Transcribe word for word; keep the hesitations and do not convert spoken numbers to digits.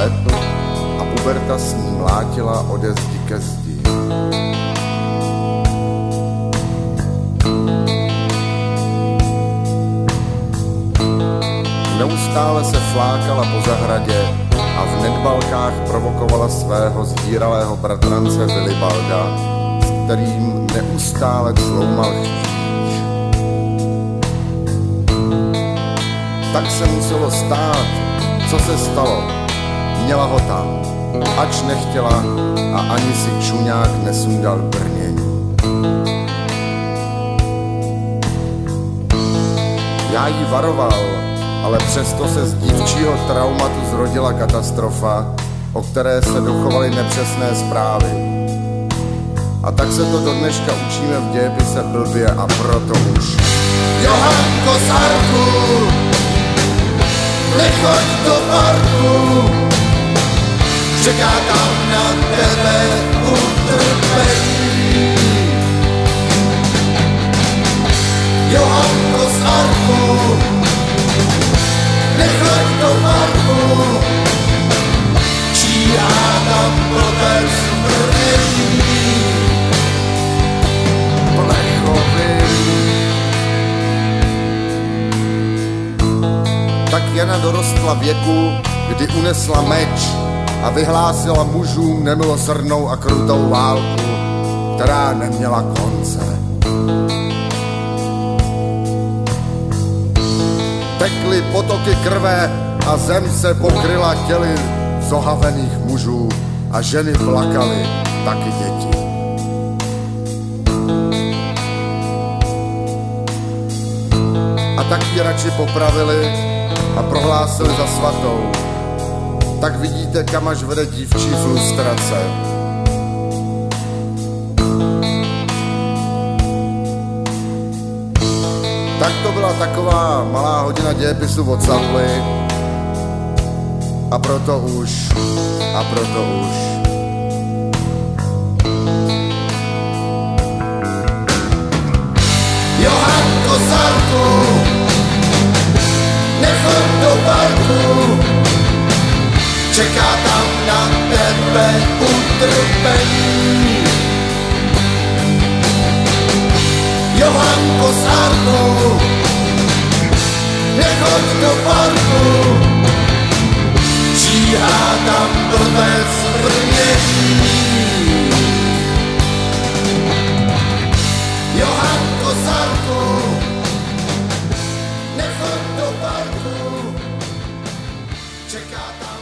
let a puberta s ní mlátila ode zdi ke zdi. Neustále se flákala po zahradě a v nedbalkách provokovala svého zhýralého bratrance Vilibalda, s kterým neustále cloumal chtíč. Tak se muselo stát, co se stalo. Měla ho tam, ač nechtěla, a ani si čuňák nesundal brnění. Já jí varoval, ale přesto se z dívčího traumatu zrodila katastrofa, o které se dochovaly nepřesné zprávy. A tak se to do dneška učíme v dějepise blbě a proto už. Johanko Sarku, nechoď do parku, čeká tam na tebe utrpení. Johanko Sarku, nechoď do parku, číhá tam blbec brnění. Tak Jana dorostla věku, kdy unesla meč a vyhlásila mužům nemilosrdnou a krutou válku, která neměla konce. Tekly potoky krve a zem se pokryla těly zohavených mužů a ženy plakaly, taky děti. A tak ji radši popravili a prohlásili za svatou. Tak vidíte, kam až vede dívčí frustrace. Tak to byla taková malá hodina dějepisu od Savly. A proto už, a proto už. Johanko Sarku, nechoď do parku, čeká tam na tebe utrpení. Johanko Sarku, nechoď do parku, číhá tam blbec brnění. Johanko Sarku, nechoď do parku, čeká tam